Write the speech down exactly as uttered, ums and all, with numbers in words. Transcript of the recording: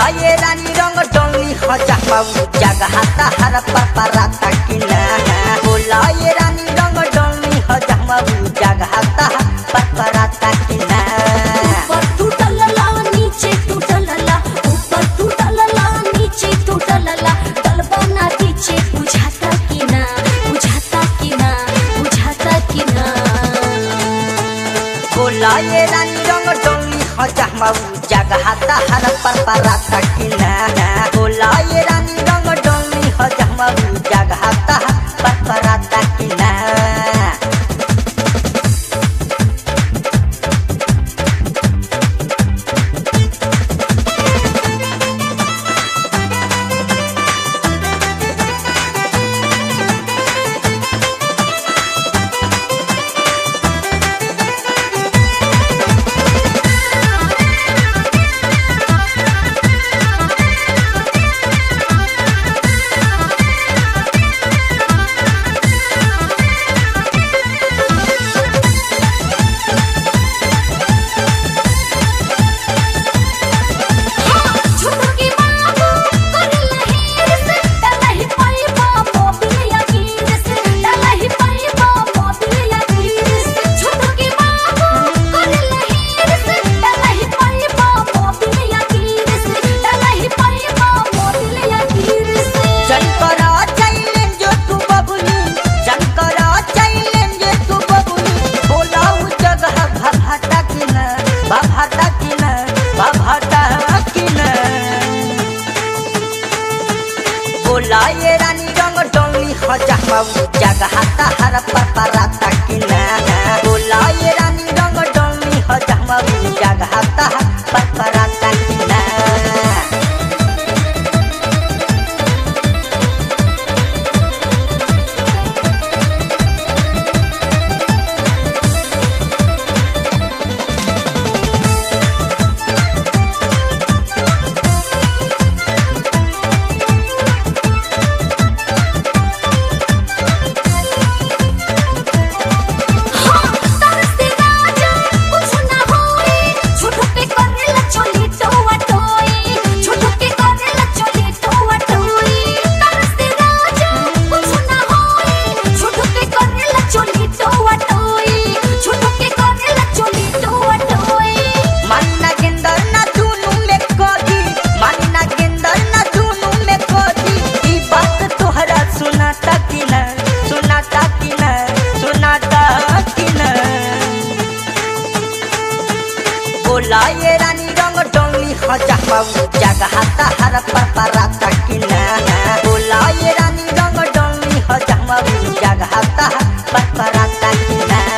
बोला ये रानी रंग डोली हो जाऊ जगह हर पराता कि ना बोला ये रानी रंग डोली हो जाऊ जगह पराता कि ना ऊपर टूटल ला नीचे टूटल ला ऊपर टूटल ला नीचे टूटल ला दलबना नीचे बुझाता कि ना बुझाता कि ना बुझाता कि ना बोला ये रानी रंग डोली हो जाऊ जगह हर पराता कि ना बोला ये रानी रंग डोली हो जाऊ जगह पराता कि ना बोला ये रानी रंग डोली हो जाऊ जगह हर पराता कि ना बोला ये रानी रंग डोली हो जाऊ जगह पराता कि ना बोला ये रानी रंग डोली हो जाऊ जगह हर पराता कि ना बोला ये रानी रंग डोली हो जाऊ जगह पराता कि ना।